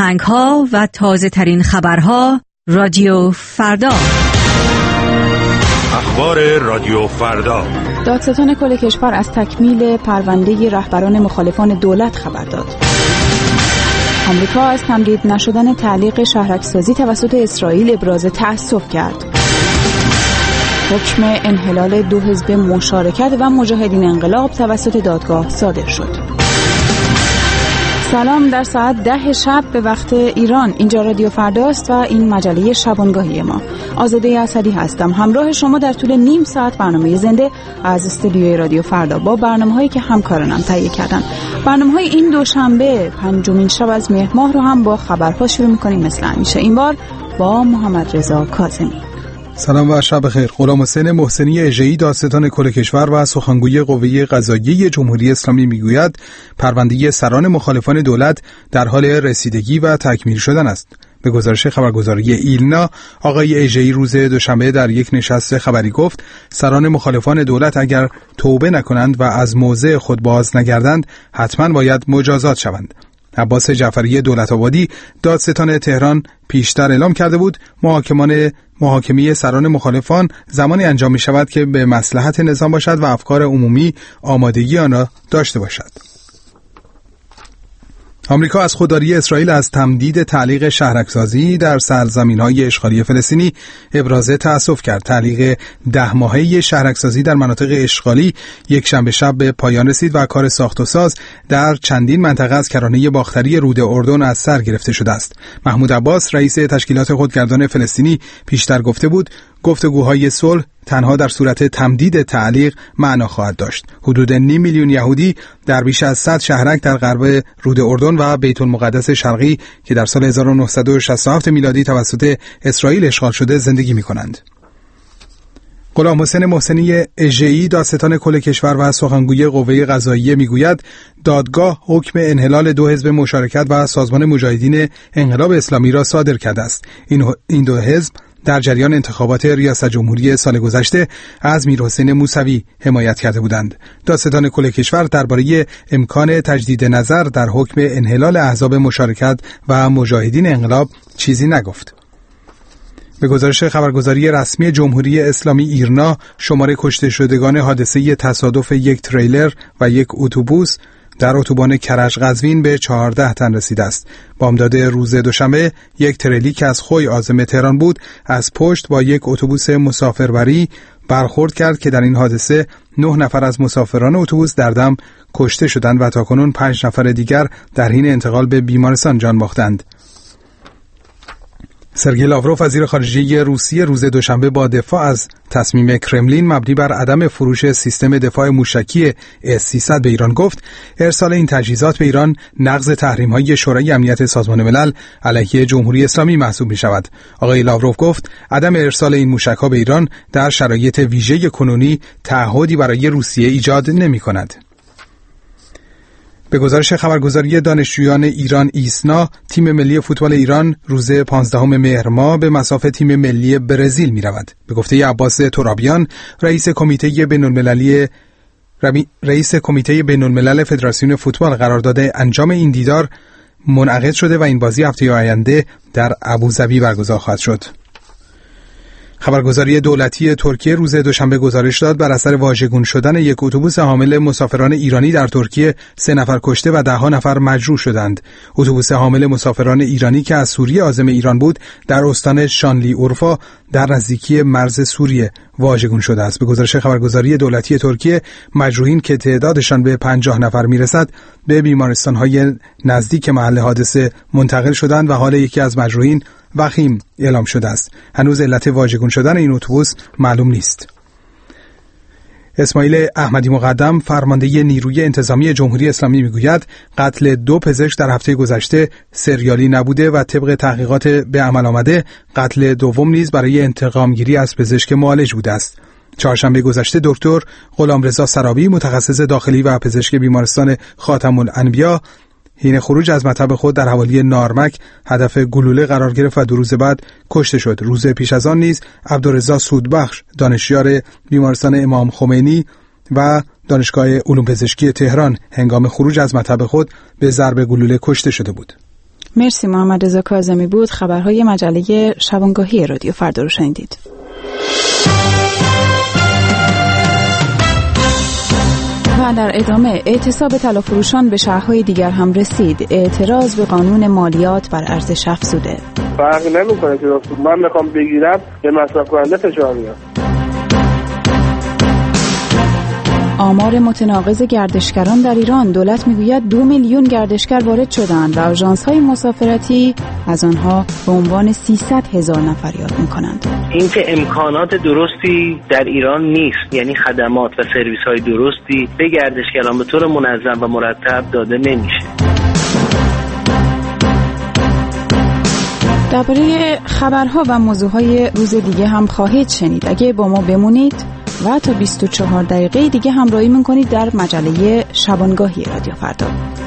آهنگ‌ها و تازه‌ترین خبرها رادیو فردا. اخبار رادیو فردا. دادستان کل کشور از تکمیل پرونده رهبران مخالفان دولت خبر داد. آمریکا از تمدید نشدن تعلیق شهرک‌سازی توسط اسرائیل ابراز تأسف کرد. حکم انحلال 2 حزب مشارکت و مجاهدین انقلاب توسط دادگاه صادر شد. سلام، در ساعت 10 شب به وقت ایران. اینجا رادیو فرداست و این مجله شبانگاهی ما. آزاده اسدی هستم، همراه شما در طول نیم ساعت برنامه زنده از استودیوی رادیو فردا با برنامه‌هایی که همکارانم تهیه کردن. برنامه‌های این دوشنبه 5مین شب از مهر ماه رو هم با خبرها شروع می‌کنیم مثل همیشه. این بار با محمد رضا کاظمی. سلام و شب بخیر. غلامحسین محسنی اژه‌ای دادستان کل کشور و سخنگوی قوه قضاییه جمهوری اسلامی میگوید پرونده سران مخالفان دولت در حال رسیدگی و تکمیل شدن است. به گزارش خبرگزاری ایلنا، آقای اژه‌ای روز دوشنبه در یک نشست خبری گفت سران مخالفان دولت اگر توبه نکنند و از موضع خود باز نگردند حتما باید مجازات شوند. عباس جعفری دولت‌آبادی دادستان تهران پیشتر اعلام کرده بود محاکمه سران مخالفان زمانی انجام می شود که به مصلحت نظام باشد و افکار عمومی آمادگی آن را داشته باشد. آمریکا از خودداری اسرائیل از تمدید تعلیق شهرک‌سازی در سرزمین‌های اشغالی فلسطینی ابراز تأسف کرد. تعلیق 10 ماهه شهرک‌سازی در مناطق اشغالی یک شنبه شب به پایان رسید و کار ساخت و ساز در چندین منطقه از کرانه باختری رود اردن از سر گرفته شده است. محمود عباس رئیس تشکیلات خودگردان فلسطینی پیشتر گفته بود گفتگوهای صلح تنها در صورت تمدید تعلیق معنا خواهد داشت. حدود 5 میلیون یهودی در بیش از 100 شهرک در غرب رود اردن و بیت المقدس شرقی که در سال 1967 میلادی توسط اسرائیل اشغال شده زندگی می‌کنند. غلامحسین محسنی اژه‌ای دادستان کل کشور و سخنگوی قوه قضاییه میگوید دادگاه حکم انحلال 2 حزب مشارکت و سازمان مجاهدین انقلاب اسلامی را صادر کرده است. این 2 حزب در جریان انتخابات ریاست جمهوری سال گذشته از میرحسین موسوی حمایت کرده بودند. دادستان کل کشور درباره امکان تجدید نظر در حکم انحلال احزاب مشارکت و مجاهدین انقلاب چیزی نگفت. به گزارش خبرگزاری رسمی جمهوری اسلامی ایرنا، شمار کشته شدگان حادثه تصادف یک تریلر و یک اتوبوس در اتوبان کرج قزوین به 14 تن رسیده است. بامداد روز دوشنبه یک تریلی که از خوی عازم تهران بود از پشت با یک اتوبوس مسافربری برخورد کرد که در این حادثه 9 نفر از مسافران اتوبوس در دم کشته شدند و تاکنون 5 نفر دیگر در حین انتقال به بیمارستان جان باختند. سرگئی لاوروف وزیر خارجه روسیه روز دوشنبه با دفاع از تصمیم کرملین مبنی بر عدم فروش سیستم دفاع موشکی S-300 به ایران گفت ارسال این تجهیزات به ایران نقض تحریم‌های شورای امنیت سازمان ملل علیه جمهوری اسلامی محسوب می‌شود. آقای لاوروف گفت عدم ارسال این موشک‌ها به ایران در شرایط ویژه کنونی تعهدی برای روسیه ایجاد نمی‌کند. به گزارش خبرگزاری دانشجویان ایران ایسنا، تیم ملی فوتبال ایران روز 15 مهر ماه به مصاف تیم ملی برزیل می رود. به گفته عباس ترابیان، رئیس کمیته بین‌الملل فدراسیون فوتبال، قرارداد انجام این دیدار منعقد شده و این بازی هفته آینده در ابوظبی برگزار خواهد شد. خبرگزاری دولتی ترکیه روز دوشنبه گزارش داد بر اثر واژگون شدن یک اتوبوس حامل مسافران ایرانی در ترکیه 3 نفر کشته و 10 نفر مجروح شدند. اتوبوس حامل مسافران ایرانی که از سوریه عازم ایران بود در استان شانلی اورفا در نزدیکی مرز سوریه واژگون شده است. به گزارش خبرگزاری دولتی ترکیه، مجروحین که تعدادشان به 50 نفر میرسد به بیمارستان‌های نزدیک محل حادثه منتقل شدند و حال یکی از مجروحین وخیم اعلام شده است. هنوز علت واژگون شدن این اتوبوس معلوم نیست. اسماعیل احمدی مقدم فرمانده نیروی انتظامی جمهوری اسلامی میگوید قتل 2 پزشک در هفته گذشته سریالی نبوده و طبق تحقیقات به عمل آمده قتل دوم نیز برای انتقامگیری از پزشک معالج بوده است. چهارشنبه گذشته دکتر غلامرضا سرابی متخصص داخلی و پزشک بیمارستان خاتم الانبیا حین خروج از مطب خود در حوالی نارمک هدف گلوله قرار گرفت و 2 روز بعد کشته شد. روز پیش از آن نیز عبدالرضا سودبخش دانشیار بیمارستان امام خمینی و دانشگاه علوم پزشکی تهران هنگام خروج از مطب خود به ضرب گلوله کشته شده بود. مرسی. محمد رضا کاظمی بود. خبرهای مجله شبانگاهی رادیو فردا رو شنیدید. و در ادامه اعتصاب طلافروشان به شهرهای دیگر هم رسید. اعتراض به قانون مالیات بر ارزش افزوده. فرق نمیکنه که من میخوام بگیرم به مصرف کننده فشار میاد. آمار متناقض گردشگران در ایران. دولت میگوید 2 میلیون گردشگر وارد شدند و آژانس‌های مسافرتی از آنها به عنوان 300,000 نفر یاد می‌کنند. این که امکانات درستی در ایران نیست، یعنی خدمات و سرویس‌های درستی به گردشگران به طور منظم و مرتب داده نمیشه. درباره خبرها و موضوعهای روز دیگه هم خواهید شنید. اگه با ما بمونید و تا 24 دقیقه دیگه همراهی می‌کنید در مجله شبانگاهی رادیو فردا.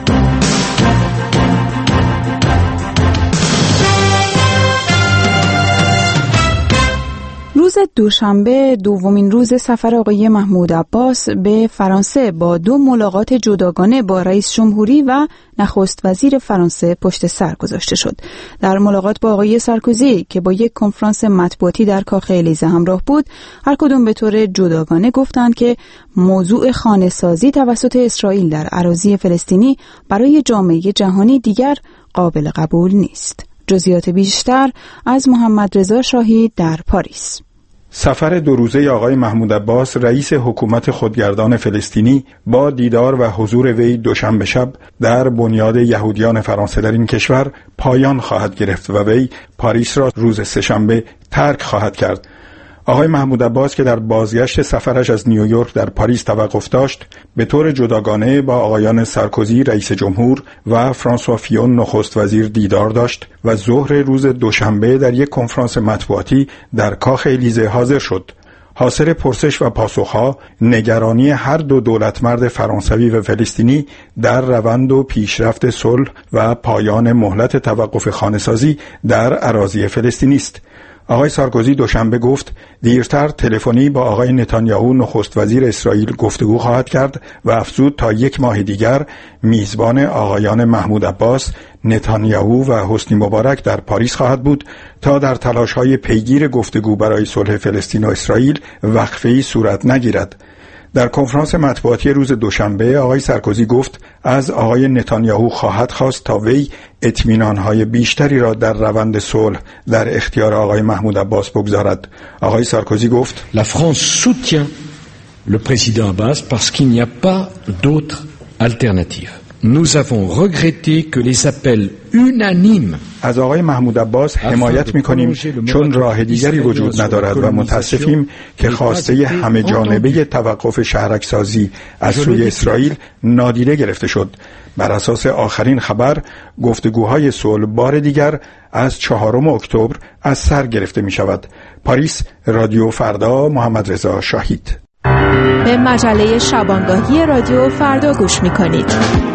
روز دوشنبه دومین روز سفر آقای محمود عباس به فرانسه با 2 ملاقات جداگانه با رئیس جمهوری و نخست وزیر فرانسه پشت سر گذاشته شد. در ملاقات با آقای سارکوزی که با یک کنفرانس مطبوعاتی در کاخ الیزه همراه بود، هر کدوم به طور جداگانه گفتند که موضوع خانه‌سازی توسط اسرائیل در اراضی فلسطینی برای جامعه جهانی دیگر قابل قبول نیست. جزئیات بیشتر از محمد رضا شاهی در پاریس. سفر 2 روزه آقای محمود عباس رئیس حکومت خودگردان فلسطینی با دیدار و حضور وی دوشنبه شب در بنیاد یهودیان فرانسه در این کشور پایان خواهد گرفت و وی پاریس را روز سه‌شنبه ترک خواهد کرد. آقای محمود عباس که در بازگشت سفرش از نیویورک در پاریس توقف داشت، به طور جداگانه با آقایان سارکوزی رئیس جمهور و فرانسوا فیون نخست وزیر دیدار داشت و ظهر روز دوشنبه در یک کنفرانس مطبوعاتی در کاخ الیزه حاضر شد. حاصل پرسش و پاسخها نگرانی هر دو دولتمرد فرانسوی و فلسطینی در روند و پیشرفت صلح و پایان مهلت توقف خانه‌سازی در اراضی فلسطینی است. آقای سارکوزی دوشنبه گفت دیرتر تلفنی با آقای نتانیاهو نخست وزیر اسرائیل گفتگو خواهد کرد و افزود تا 1 ماه دیگر میزبان آقایان محمود عباس، نتانیاهو و حسنی مبارک در پاریس خواهد بود تا در تلاش‌های پیگیر گفتگو برای صلح فلسطین و اسرائیل وقفه‌ای صورت نگیرد. در کنفرانس مطبوعاتی روز دوشنبه آقای سارکوزی گفت از آقای نتانیاهو خواهد خواست تا وی اطمینان‌های بیشتری را در روند صلح در اختیار آقای محمود عباس بگذارد. آقای سارکوزی گفت La France soutient le président Abbas parce qu'il n'y a pas d'autre alternative. Nous avons regretté que les appels unanimes از آقای محمود عباس حمایت می‌کنیم چون راه دیگری وجود ندارد و متاسفیم که خواسته همه جانبه توقف شهرک‌سازی از سوی اسرائیل نادیده گرفته شد. بر اساس آخرین خبر گفتگوهای صلح بار دیگر از 4 اکتبر از سر گرفته می‌شود. پاریس، رادیو فردا، محمد رضا شاهید. به مجله شبانگاهی رادیو فردا گوش می‌کنید.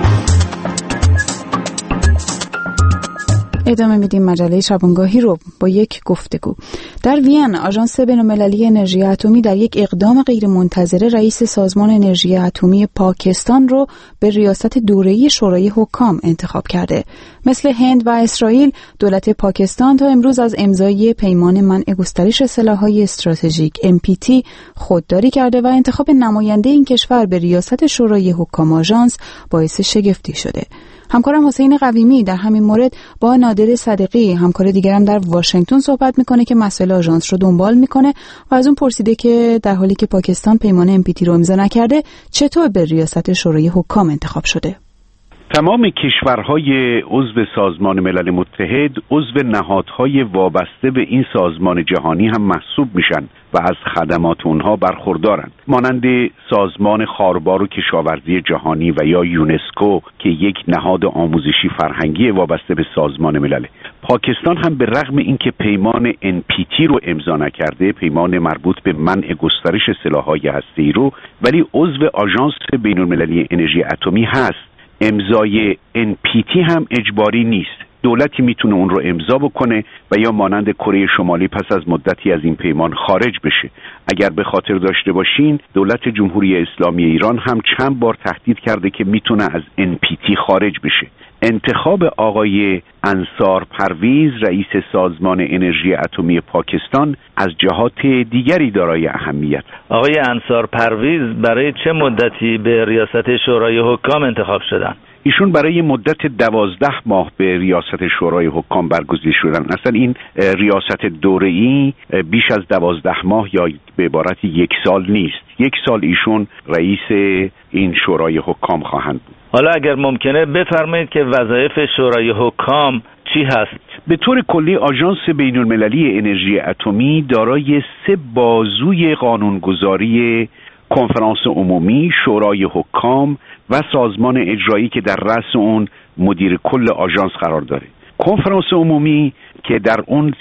ادامه میدیم مجله شبانگاهی رو با یک گفتگو. در وین آژانس بین‌المللی انرژی اتمی در یک اقدام غیرمنتظره رئیس سازمان انرژی اتمی پاکستان رو به ریاست دوره‌ای شورای حکام انتخاب کرده. مثل هند و اسرائیل، دولت پاکستان تا امروز از امضای پیمان منع گسترش سلاح‌های استراتژیک NPT خودداری کرده و انتخاب نماینده این کشور به ریاست شورای حکام آژانس باعث شگفتی شده. همکارم حسین قویمی در همین مورد با نادر صدیقی، همکار دیگرم در واشنگتن، صحبت میکنه که مسئله آژانس رو دنبال میکنه و از اون پرسیده که در حالی که پاکستان پیمان NPT رو امضا نکرده چطور به ریاست شورای حکام انتخاب شده؟ تمام کشورهای عضو سازمان ملل متحد عضو نهادهای وابسته به این سازمان جهانی هم محسوب میشن و از خدمات اونها برخوردارند، مانند سازمان خاربار و کشاورزی جهانی و یا یونسکو که یک نهاد آموزشی فرهنگی وابسته به سازمان ملل. پاکستان هم به رغم اینکه پیمان NPT رو امضا نکرده، پیمان مربوط به منع گسترش سلاح‌های هسته‌ای رو، ولی عضو آژانس بین‌المللی انرژی اتمی هست. امضای NPT هم اجباری نیست. دولتی میتونه اون رو امضا بکنه و یا مانند کره شمالی پس از مدتی از این پیمان خارج بشه. اگر به خاطر داشته باشین، دولت جمهوری اسلامی ایران هم چند بار تهدید کرده که میتونه از NPT خارج بشه. انتخاب آقای انصار پرویز رئیس سازمان انرژی اتمی پاکستان از جهات دیگری دارای اهمیت. آقای انصار پرویز برای چه مدتی به ریاست شورای حکام انتخاب شدند؟ ایشون برای مدت 12 ماه به ریاست شورای حکام برگزیده شدن. اصلا این ریاست دوره‌ای بیش از 12 ماه یا به عبارت 1 سال نیست. 1 سال ایشون رئیس این شورای حکام خواهند بود. حالا اگر ممکنه بفرمایید که وظایف شورای حکام چی هست؟ به طور کلی آژانس بین‌المللی انرژی اتمی دارای 3 بازوی قانونگذاری کنفرانس عمومی، شورای حکام و سازمان اجرایی که در رأس اون مدیر کل آژانس قرار داره. کنفرانس عمومی که در اون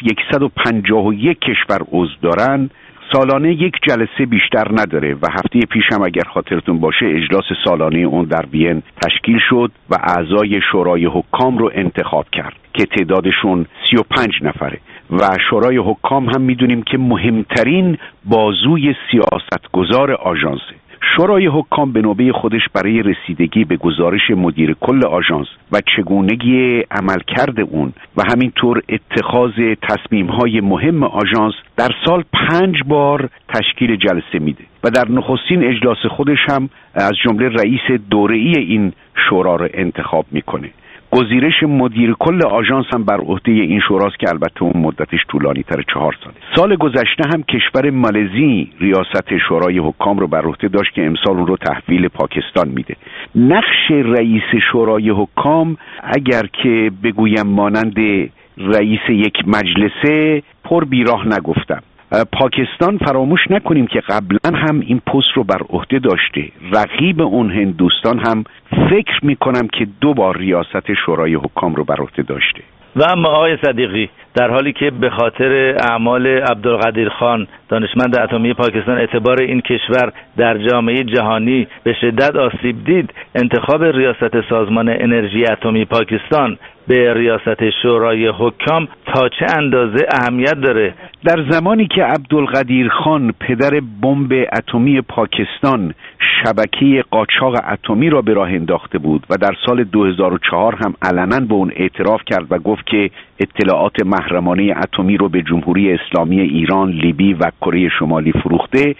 151 کشور عضو دارن سالانه 1 جلسه بیشتر نداره و هفته پیش هم اگر خاطرتون باشه اجلاس سالانه اون در وین تشکیل شد و اعضای شورای حکام رو انتخاب کرد که تعدادشون 35 نفره و شورای حکام هم میدونیم که مهمترین بازوی سیاستگزار آژانسه. شورای حکام به نوبه خودش برای رسیدگی به گزارش مدیر کل آژانس و چگونگی عملکرد اون و همینطور اتخاذ تصمیم‌های مهم آژانس در سال 5 بار تشکیل جلسه میده و در نخستین اجلاس خودش هم از جمله رئیس دوره‌ای این شورا رو انتخاب میکنه. گزارش مدیر کل آژانس هم بر عهده این شوراست که البته اون مدتش طولانی تر 4 ساله. سال گذشته هم کشور مالزی ریاست شورای حکام رو بر عهده داشت که امسال اون رو تحویل پاکستان میده. نقش رئیس شورای حکام اگر که بگویم مانند رئیس یک مجلسه پر بیراه نگفتم. پاکستان فراموش نکنیم که قبلا هم این پست رو بر عهده داشته. رقیب اون هندوستان هم فکر میکنم که 2 بار ریاست شورای حکام رو بر عهده داشته. و اما آقای صدیقی، در حالی که به خاطر اعمال عبدالقدیر خان دانشمند اتمی پاکستان اعتبار این کشور در جامعه جهانی به شدت آسیب دید، انتخاب ریاست سازمان انرژی اتمی پاکستان به ریاست شورای حکام تا چه اندازه اهمیت داره؟ در زمانی که عبدالقدیر خان پدر بمب اتمی پاکستان شبکه قاچاق اتمی را به راه انداخته بود و در سال 2004 هم علنا به اون اعتراف کرد و گفت که اطلاعات محرمانه اتمی رو به جمهوری اسلامی ایران، لیبی و کره شمالی فروخته،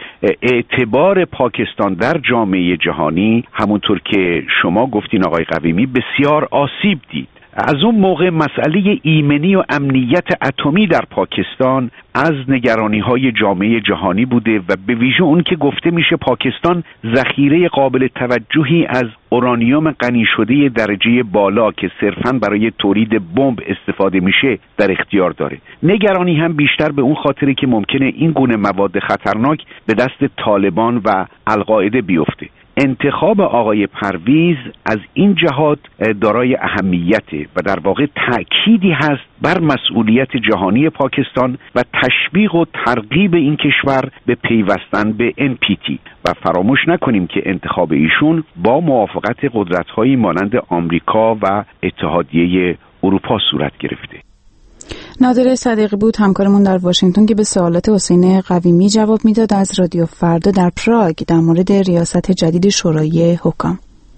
اعتبار پاکستان در جامعه جهانی همونطور که شما گفتین آقای قویمی بسیار آسیب دید. از اون موقع مسئله ایمنی و امنیت اتمی در پاکستان از نگرانی‌های جامعه جهانی بوده و به ویژه اون که گفته میشه پاکستان ذخیره قابل توجهی از اورانیوم غنی شده درجه بالا که صرفاً برای تولید بمب استفاده میشه در اختیار داره. نگرانی هم بیشتر به اون خاطره که ممکنه این گونه مواد خطرناک به دست طالبان و القاعده بیفته. انتخاب آقای پرویز از این جهات دارای اهمیته و در واقع تأکیدی هست بر مسئولیت جهانی پاکستان و تشویق و ترغیب این کشور به پیوستن به NPT و فراموش نکنیم که انتخاب ایشون با موافقت قدرت‌هایی مانند آمریکا و اتحادیه اروپا صورت گرفته. نادر صدیقی بود همکارمون در واشنگتن که به سوالات حسین قویمی جواب میداد از رادیو فردا در پراگ در مورد ریاست جدید شورای حکام.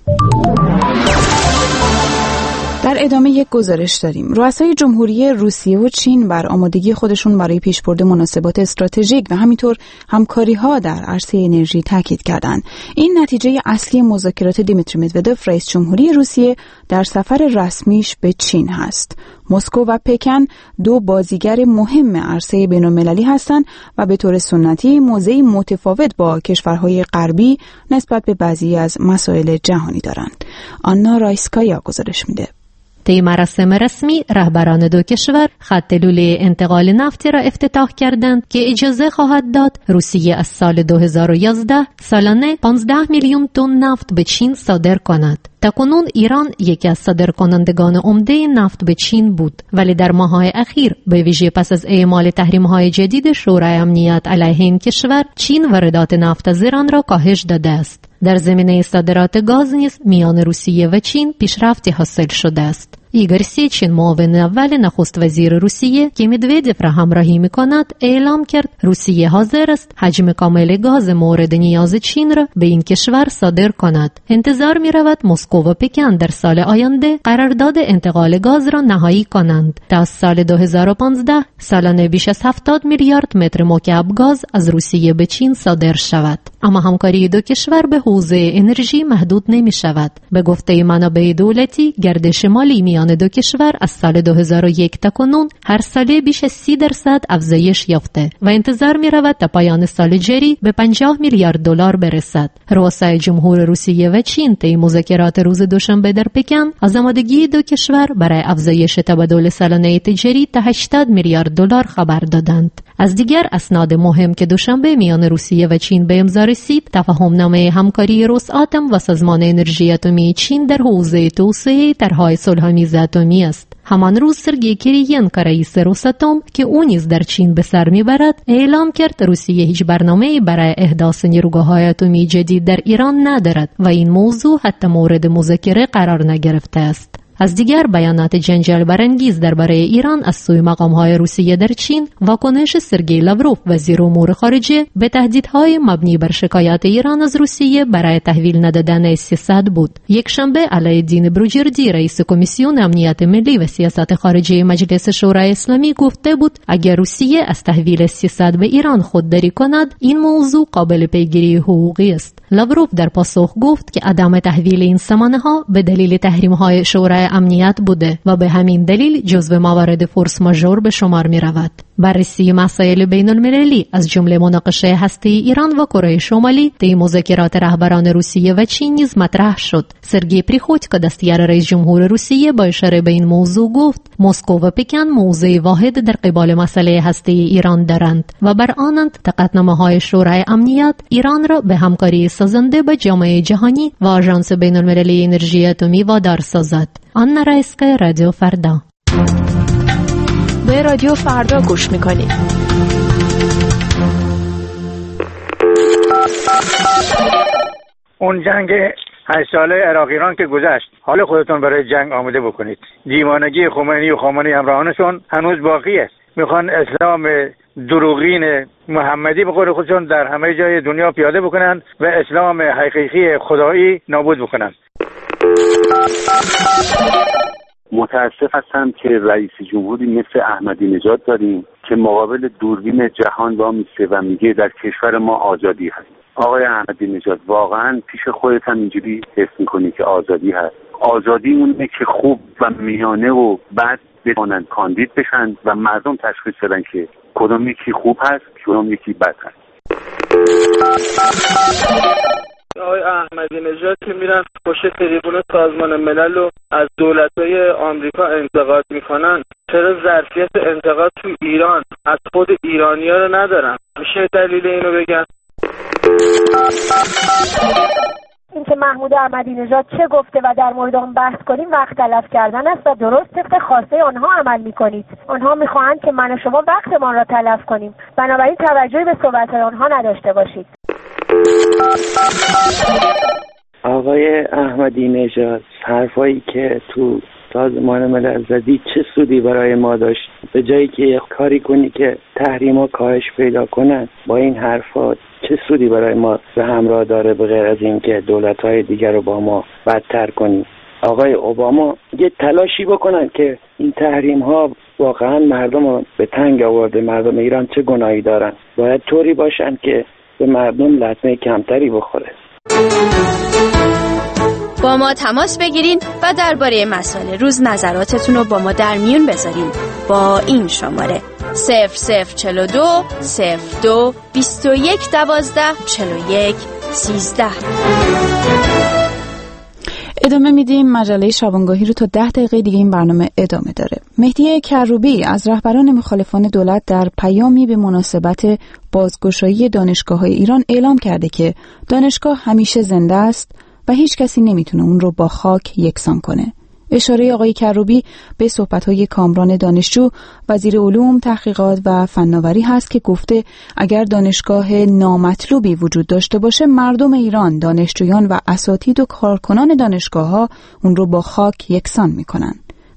در ادامه یک گزارش داریم. رؤسای جمهوری روسیه و چین بر آمادگی خودشون برای پیشبرد مناسبات استراتژیک و همینطور همکاری‌ها در عرصه انرژی تاکید کردند. این نتیجه اصلی مذاکرات دیمیتری مدودوف رئیس جمهوری روسیه در سفر رسمیش به چین هست. مسکو و پکن 2 بازیگر مهم عرصه بین‌المللی هستند و به طور سنتی موضعی متفاوت با کشورهای غربی نسبت به بعضی از مسائل جهانی دارند. آنا رایسکایا گزارش میده. طی مراسم رسمی رهبران 2 کشور خط لوله انتقال نفتی را افتتاح کردند که اجازه خواهد داد روسیه از سال 2011 سالانه 15 میلیون تن نفت به چین صادر کند. تاکنون ایران یکی از صادرکنندگان عمده نفت به چین بود، ولی در ماه‌های اخیر به ویژه پس از اعمال تحریم‌های جدید شورای امنیت علیه این کشور، چین واردات نفت از ایران را کاهش داده است. در زمینه صادرات گاز نیز میان روسیه و چین پیشرفتی حاصل شده است. ایگور سیچین معاون اول نخست وزیر روسیه که مدودف را همراهی میکند اعلام کرد روسیه حاضر است حجم کامل گاز مورد نیاز چین را به این کشور صادر کند. انتظار می رود مسکو و پکن در سال آینده قرارداد انتقال گاز را نهایی کنند تا از سال 2015 سالانه بیش از 70 میلیارد متر مکعب گاز از روسیه به چین صادر شود. اما همکاری دو کشور به حوزه انرژی محدود نمی شود. به گفته منابع دولتی گردش مالی میان دو کشور از سال 2001 تا کنون هر ساله بیش از 30% افزایش یافته و انتظار می رود تا پایان سال جاری به 50 میلیارد دلار برسد. رؤسای جمهور روسیه و چین طی مذاکرات روز دوشنبه در پکن از آمادگی دو کشور برای افزایش تبادل سالانه تجاری تا 80 میلیارد دلار خبر دادند. از دیگر اسناد مهم که دوشنبه میان روسیه و چین به امضا رسید، تفاهمنامه همکاری روساتم و سازمان انرژی اتمی چین در حوزه توسعه طرح‌های صلح‌آمیز اتمی است. همان روز سرگئی کریینکو رئیس روساتم که او نیز در چین به سر میبرد اعلام کرد روسیه هیچ برنامه‌ای برای احداث نیروگاه‌های اتمی جدید در ایران ندارد و این موضوع حتی مورد مذاکره قرار نگرفته است. از دیگر بیانات جنجال برانگیز درباره ایران از سوی مقام‌های روسیه در چین، واکنش سرگئی لاوروف وزیر امور خارجه به تهدیدهای مبنی بر شکایات ایران از روسیه برای تحویل ندادن سیاست بود. یکشنبه علایالدین بروجردی رئیس کمیسیون امنیت ملی و سیاست خارجی مجلس شورای اسلامی گفته بود اگر روسیه از تحویل سیاست به ایران خودداری کند این موضوع قابل پیگیری حقوقی است. لاوروف در پاسخ گفت که عدم تحویل این سامانه‌ها به دلیل تحریم‌های شورای امنیت بوده و به همین دلیل جزو موارد فورس ماژور به شمار می رود. بررسی مسائل بین المللی از جمله مناقشه هسته ایران و کره شمالی طی مذاکرات رهبران روسیه و چین نیز مطرح شد. سرگئی پریخوتکو دستیار رئیس جمهور روسیه با اشاره به این موضوع گفت مسکو و پکن موضع واحد در قبال مسئله هسته ایران دارند و بر آنند تا قطعنامه‌های شورای امنیت ایران را به همکاری سازنده با جامعه جهانی و آژانس بین المللی انرژی اتمی وادار سازد. آنا رایسکا، رادیو فردا. به رادیو فردا گوش میکنید. اون جنگ 8 ساله عراق ایران که گذشت، حال خودتون برای جنگ آماده بکنید. دیوانگی خمینی و خامنه‌ای همراهانشون هنوز باقی است. میخوان اسلام دروغین محمدی به قول خودشون در همه جای دنیا پیاده بکنن و اسلام حقیقی خدایی نابود بکنن. متاسف هستم که رئیس جمهوری مثل احمدی نژاد داریم که مقابل دوربین جهان با میسته و میگه در کشور ما آزادی هست. آقای احمدی نژاد واقعا پیش خودت هم اینجوری حس میکنی که آزادی هست؟ آزادی اونه که خوب و میانه و بد بتونن کاندید بشن و مردم تشخیص بدن که کدوم یکی خوب هست کدوم یکی بد هست. آقای احمدی نژاد که میرن پشت تریبون سازمان ملل رو از دولت‌های آمریکا انتقاد میکنن، چرا ظرفیت انتقاد تو ایران از خود ایرانی‌ها رو ندارن؟ میشه دلیل اینو بگن؟ اینکه محمود احمدی نژاد چه گفته و در مورد اون بحث کنیم وقت تلف کردن است و درست طبق خواسته آنها عمل میکنید. آنها میخواهند که من و شما وقتمان را تلف کنیم، بنابراین توجهی به صحبت‌های آنها نداشته باشید. آقای احمدی نژاد، حرفایی که تو سازمان ملل زدی چه سودی برای ما داشت؟ به جایی که کاری کنی که تحریما کاهش پیدا کنن، با این حرفات چه سودی برای ما به همراه داره به غیر از این که دولت‌های دیگر رو با ما بدتر کنی؟ آقای اوباما یه تلاشی بکنن که این تحریم‌ها واقعا مردم رو به تنگ آورده. مردم ایران چه گناهی دارن؟ باید طوری باشن که به مردم لطمه کمتری بخوره. با ما تماس بگیرین و درباره مسائل روز نظراتتون رو با ما در میون بذارین با این شماره 0042 02 21 12 41 13. ادامه میدیم. مجله شبانگاهی رو تا 10 دقیقه دیگه این برنامه ادامه داره. مهدی کروبی از رهبران مخالفان دولت در پیامی به مناسبت بازگشایی دانشگاه‌های ایران اعلام کرده که دانشگاه همیشه زنده است و هیچ کسی نمیتونه اون رو با خاک یکسان کنه. اشاره آقای کروبی به صحبت‌های کامران دانشجو، وزیر علوم، تحقیقات و فناوری هست که گفته اگر دانشگاه نامطلوبی وجود داشته باشه، مردم ایران، دانشجویان و اساتید و کارکنان دانشگاه‌ها اون رو با خاک یکسان میکنن.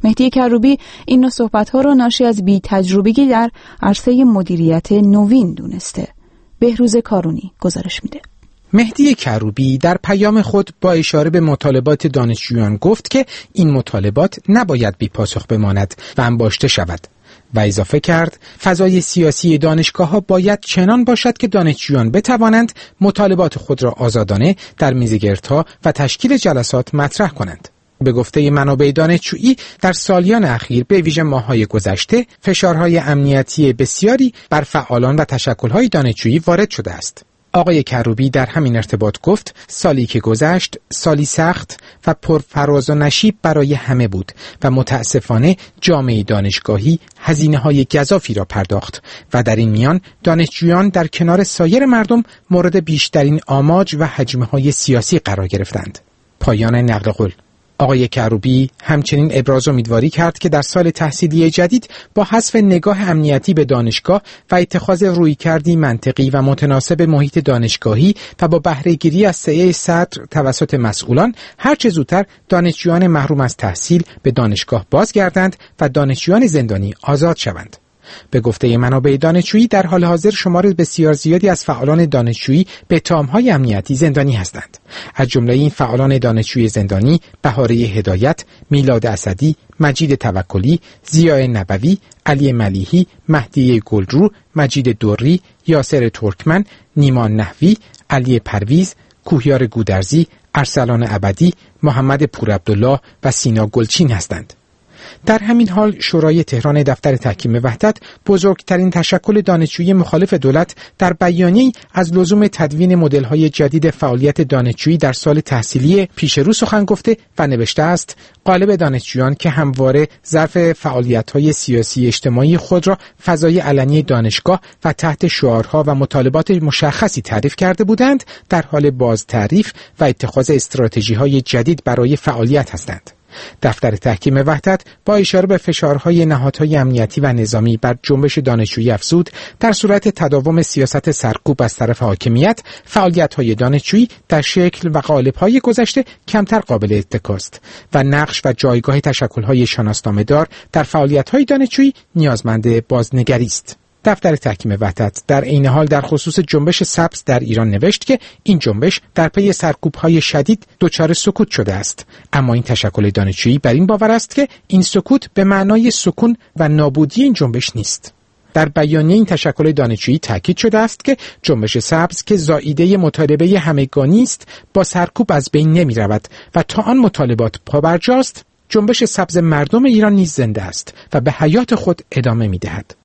مهدی کروبی این نوع صحبت‌ها را ناشی از بی‌تجربگی در عرصه مدیریت نوین دونسته. بهروز کارونی گزارش میده. مهدی کروبی در پیام خود با اشاره به مطالبات دانشجویان گفت که این مطالبات نباید بی پاسخ بماند و انباشته شود و اضافه کرد فضای سیاسی دانشگاه‌ها باید چنان باشد که دانشجویان بتوانند مطالبات خود را آزادانه در میزگردها و تشکیل جلسات مطرح کنند. به گفته منابع دانشجویی در سالیان اخیر به ویژه ماه‌های گذشته فشارهای امنیتی بسیاری بر فعالان و تشکل‌های دانشجویی وارد شده است. آقای کروبی در همین ارتباط گفت سالی که گذشت سالی سخت و پرفراز و نشیب برای همه بود و متاسفانه جامعه دانشگاهی هزینه‌های گزافی را پرداخت و در این میان دانشجویان در کنار سایر مردم مورد بیشترین آماج و هجمه‌های سیاسی قرار گرفتند. پایان نقل قول. آقای کروبی همچنین ابراز امیدواری کرد که در سال تحصیلی جدید با حذف نگاه امنیتی به دانشگاه و اتخاذ رویکردی منطقی و متناسب محیط دانشگاهی و با بهره‌گیری از سعی صدر توسط مسئولان هر چه زودتر دانشجویان محروم از تحصیل به دانشگاه بازگردند و دانشجویان زندانی آزاد شوند. به گفته منابع دانشجویی در حال حاضر شمار بسیار زیادی از فعالان دانشجویی به اتهام‌های امنیتی زندانی هستند. از جمله این فعالان دانشجوی زندانی بهاره هدایت، میلاد اسدی، مجید توکلی، ضیاء نبوی، علی ملیحی، مهدی گلرو، مجید دوری، یاسر ترکمن، نیمان نحوی، علی پرویز، کوهیار گودرزی، ارسلان ابدی، محمد پورعبدالله و سینا گلچین هستند. در همین حال شورای تهران دفتر تحکیم وحدت بزرگترین تشکل دانشجویی مخالف دولت در بیانیه‌ای از لزوم تدوین مدل‌های جدید فعالیت دانشجویی در سال تحصیلی پیش رو سخن گفته و نوشته است قالب دانشجویان که همواره ظرف فعالیت‌های سیاسی اجتماعی خود را فضای علنی دانشگاه و تحت شعارها و مطالبات مشخصی تعریف کرده بودند در حال باز تعریف و اتخاذ استراتژی‌های جدید برای فعالیت هستند. دفتر تحکیم وحدت با اشاره به فشارهای نهادهای امنیتی و نظامی بر جنبش دانشجویی افزود در صورت تداوم سیاست سرکوب از طرف حاکمیت فعالیت‌های دانشجویی در شکل و قالب‌های گذشته کمتر قابل اتکاست و نقش و جایگاه تشکل‌های شناسنامه‌دار در فعالیت‌های دانشجویی نیازمند بازنگری است. دفتر تحکیم وحدت در عین حال در خصوص جنبش سبز در ایران نوشت که این جنبش در پی سرکوب‌های شدید دچار سکوت شده است، اما این تشکل دانشجویی بر این باور است که این سکوت به معنای سکون و نابودی این جنبش نیست. در بیانیه این تشکل دانشجویی تاکید شده است که جنبش سبز که زائیده مطالبه همگانی است با سرکوب از بین نمی‌رود و تا آن مطالبات پابرجاست جنبش سبز مردم ایران نیز زنده است و به حیات خود ادامه می‌دهد.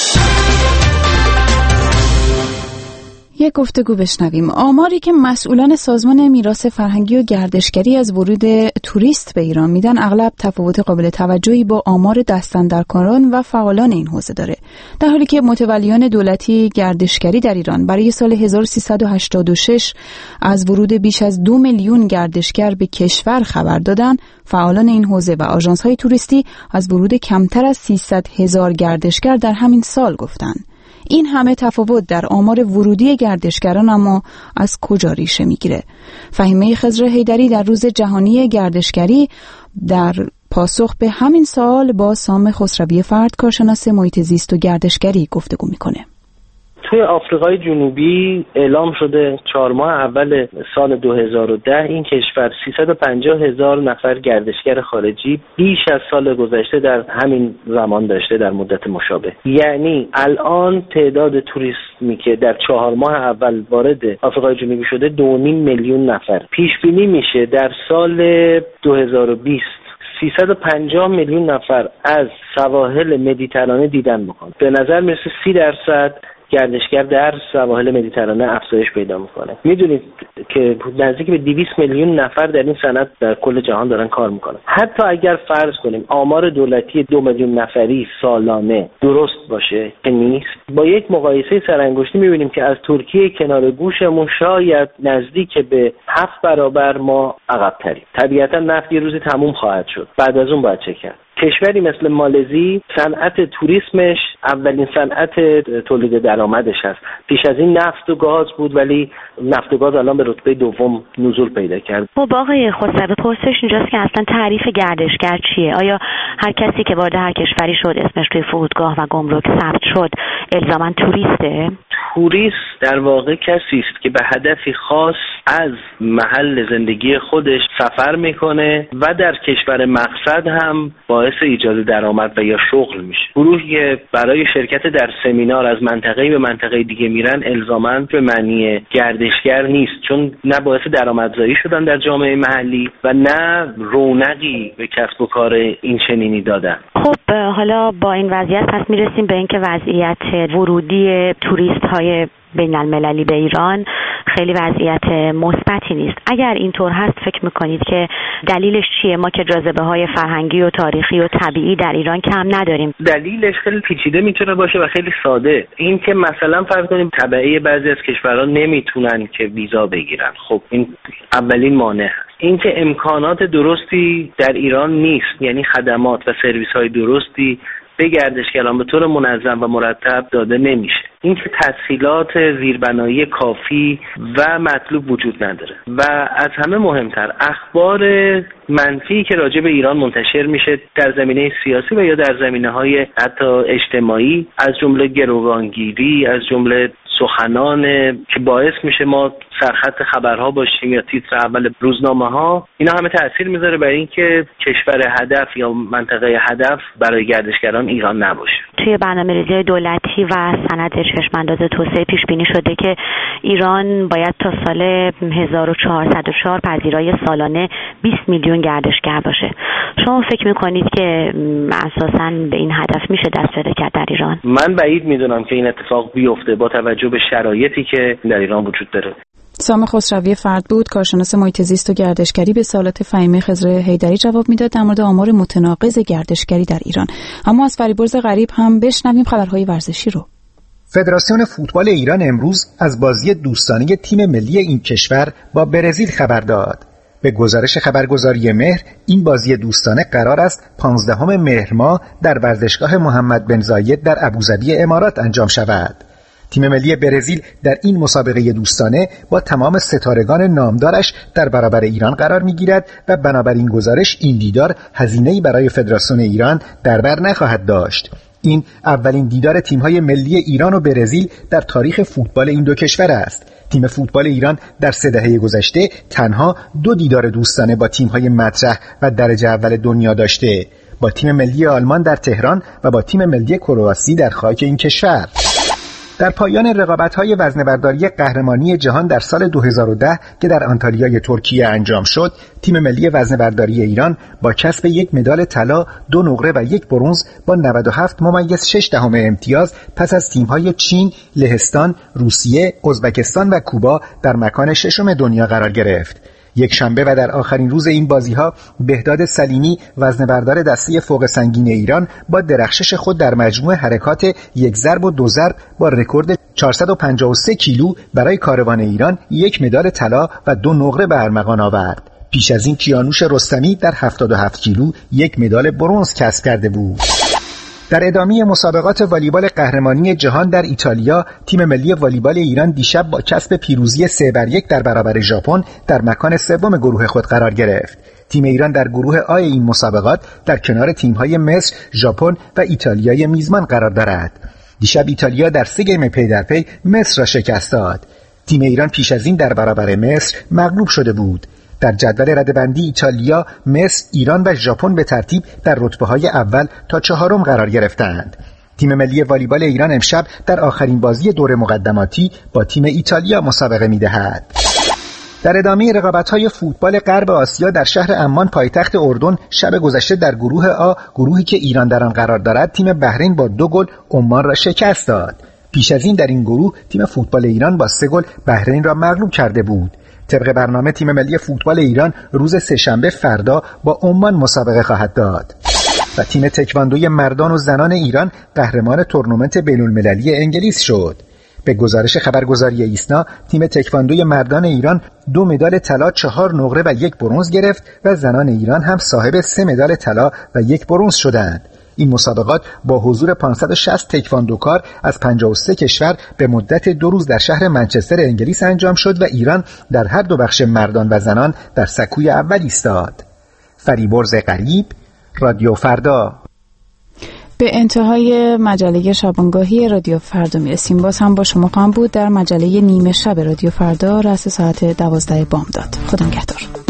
یک گفتگو بشنویم. آماری که مسئولان سازمان میراث فرهنگی و گردشگری از ورود توریست به ایران میدن اغلب تفاوت قابل توجهی با آمار دستاندرکاران و فعالان این حوزه داره، در حالی که متولیان دولتی گردشگری در ایران برای سال 1386 از ورود بیش از 2 میلیون گردشگر به کشور خبر دادن. فعالان این حوزه و آژانس‌های توریستی از ورود کمتر از 300,000 گردشگر در همین سال گفتند. این همه تفاوت در آمار ورودی گردشگران اما از کجا ریشه میگیره؟ فهیمه خضر حیدری در روز جهانی گردشگری در پاسخ به همین سوال با سام خسروی فرد کارشناس محیط زیست و گردشگری گفتگو میکنه. توی آفریقای جنوبی اعلام شده 4 ماه اول سال 2010 این کشور 350,000 نفر گردشگر خارجی بیش از سال گذشته در همین زمان داشته در مدت مشابه. یعنی الان تعداد توریسمی که در 4 ماه اول وارد آفریقای جنوبی شده 2.5 میلیون نفر. پیش بینی میشه در سال 2020 350 میلیون نفر از سواحل مدیترانه دیدن بکنه. به نظر میرسه 30% گردشگر در سواحل مدیترانه افزایش پیدا میکنه. میدونید که نزدیک به 200 میلیون نفر در این صنعت در کل جهان دارن کار میکنن. حتی اگر فرض کنیم آمار دولتی 2 میلیون نفری سالانه درست باشه که نیست، با یک مقایسه سرانگشتی میبینیم که از ترکیه کنار گوشمون شاید نزدیک به 7 برابر ما عقب تریم. طبیعتا نفت یه روزی تموم خواهد شد، بعد از اون باید چه کرد. کشوری مثل مالزی صنعت توریسمش اولین صنعت تولید درآمدش هست. پیش از این نفت و گاز بود، ولی نفت و گاز الان به رتبه دوم نزول پیدا کرد. خب آقای خسروی، پرسش اینجاست که اصلا تعریف گردشگر چیه؟ آیا هر کسی که وارد هر کشوری شد اسمش توی فرودگاه و گمرک ثبت شد الزاما توریسته؟ توریست در واقع کسی است که به هدفی خاص از محل زندگی خودش سفر میکنه و در کشور مقصد هم باعث ایجاد درآمد و یا شغل میشه. گروهی که برای شرکت در سمینار از منطقه‌ای به منطقه دیگه میرن الزاما به معنی گردشگر نیست، چون نه باعث درآمدزایی شدن در جامعه محلی و نه رونقی به کسب و کار این چنینی دادن. خب حالا با این وضعیت پس میرسیم به اینکه وضعیت ورودی توریست های بین المللی به ایران خیلی وضعیت مثبتی نیست. اگر اینطور هست فکر میکنید که دلیلش چیه؟ ما که جاذبه های فرهنگی و تاریخی و طبیعی در ایران کم نداریم. دلیلش خیلی پیچیده میتونه باشه و خیلی ساده. این که مثلا فرض کنیم تبعی بعضی از کشورها نمیتونن که ویزا بگیرن، خب این اولین مانع هست. اینکه امکانات درستی در ایران نیست، یعنی خدمات و سرویس های درستی به گردشگران به طور منظم و مرتب داده نمیشه. اینکه تسهیلات زیربنایی کافی و مطلوب وجود نداره و از همه مهمتر اخبار منفی که راجع به ایران منتشر میشه در زمینه سیاسی و یا در زمینه‌های حتی اجتماعی، از جمله گروگانگیری، از جمله سخنان که باعث میشه ما سرخط خبرها باشیم یا تیتر اول روزنامه‌ها، اینا همه تأثیر میذاره بر اینکه کشور هدف یا منطقه هدف برای گردشگران ایران نباشه. توی برنامه‌ریزی دولتی و سند چشم‌انداز توسعه پیش بینی شده که ایران باید تا سال 1404 پذیرای سالانه 20 میلیون گردشگر باشه. شما فکر میکنید که اساساً به این هدف میشه دست پیدا کرد در ایران؟ من بعید میدونم که این اتفاق بیفته با توجه به شرایطی که در ایران وجود داره. سام خسروی فرد بود، کارشناس محیط زیست و گردشگری، به سوالات فهیمه خضر حیدری جواب میداد در مورد آمار متناقض گردشگری در ایران. اما از فریبرز غریب هم بشنویم خبرهای ورزشی رو. فدراسیون فوتبال ایران امروز از بازی دوستانه تیم ملی این کشور با برزیل خبر داد. به گزارش خبرگزاری مهر، این بازی دوستانه قرار است 15 مهر ماه در ورزشگاه محمد بن زاید در ابوظبی امارات انجام شود. تیم ملی برزیل در این مسابقه دوستانه با تمام ستارگان نامدارش در برابر ایران قرار می‌گیرد و بنابراین گزارش این دیدار هزینه‌ای برای فدراسیون ایران در بر نخواهد داشت. این اولین دیدار تیم‌های ملی ایران و برزیل در تاریخ فوتبال این دو کشور است. تیم فوتبال ایران در 3 دهه گذشته تنها 2 دیدار دوستانه با تیم‌های مطرح و درجه اول دنیا داشته، با تیم ملی آلمان در تهران و با تیم ملی کرواسی در خاک این کشور. در پایان رقابت‌های وزنه‌برداری قهرمانی جهان در سال 2010 که در آنتالیای ترکیه انجام شد، تیم ملی وزنه‌برداری ایران با کسب 1 مدال طلا، 2 نقره و 1 برنز با 97.6 امتیاز پس از تیم‌های چین، لهستان، روسیه، ازبکستان و کوبا در مکان 6 دنیا قرار گرفت. یک شنبه و در آخرین روز این بازی‌ها، بهداد سلیمی وزنه‌بردار دسته فوق سنگین ایران با درخشش خود در مجموع حرکات 1 ضرب و 2 ضرب با رکورد 453 کیلو برای کاروان ایران 1 مدال طلا و 2 نقره به ارمغان آورد. پیش از این کیانوش رستمی در 77 کیلو 1 مدال برنز کسب کرده بود. در ادامه مسابقات والیبال قهرمانی جهان در ایتالیا، تیم ملی والیبال ایران دیشب با کسب پیروزی 3-1 در برابر ژاپن در مکان سوم گروه خود قرار گرفت. تیم ایران در گروه آ این مسابقات در کنار تیم‌های مصر، ژاپن و ایتالیای میزبان قرار دارد. دیشب ایتالیا در 3 گیم پی در پی مصر را شکست داد. تیم ایران پیش از این در برابر مصر مغلوب شده بود. در جدول رده‌بندی ایتالیا، مصر، ایران و ژاپن به ترتیب در رتبه‌های اول تا 4 قرار گرفتند. تیم ملی والیبال ایران امشب در آخرین بازی دور مقدماتی با تیم ایتالیا مسابقه می‌دهد. در ادامه رقابت‌های فوتبال غرب آسیا در شهر عمان پایتخت اردن، شب گذشته در گروه آ، گروهی که ایران در آن قرار دارد، تیم بحرین با 2 گل عمان را شکست داد. پیش از این در این گروه تیم فوتبال ایران با 3 گل بحرین را مغلوب کرده بود. طبق برنامه تیم ملی فوتبال ایران روز سه‌شنبه فردا با عمان مسابقه خواهد داد. و تیم تکواندوی مردان و زنان ایران قهرمان تورنمنت بین‌المللی انگلیس شد. به گزارش خبرگزاری ایسنا، تیم تکواندوی مردان ایران 2 مدال طلا، 4 نقره و 1 برنز گرفت و زنان ایران هم صاحب 3 مدال طلا و 1 برنز شدند. این مسابقات با حضور 560 تکواندوکار از 53 کشور به مدت 2 روز در شهر منچستر انگلیس انجام شد و ایران در هر دو بخش مردان و زنان در سکوی اول ایستاد. فریبرز غریب، رادیو فردا. به انتهای مجله شبانگاهی رادیو فردا میرسیم. باز هم با شما خواهم بود در مجله نیمه شب رادیو فردا رأس ساعت 12 بامداد. خدا نگهدار.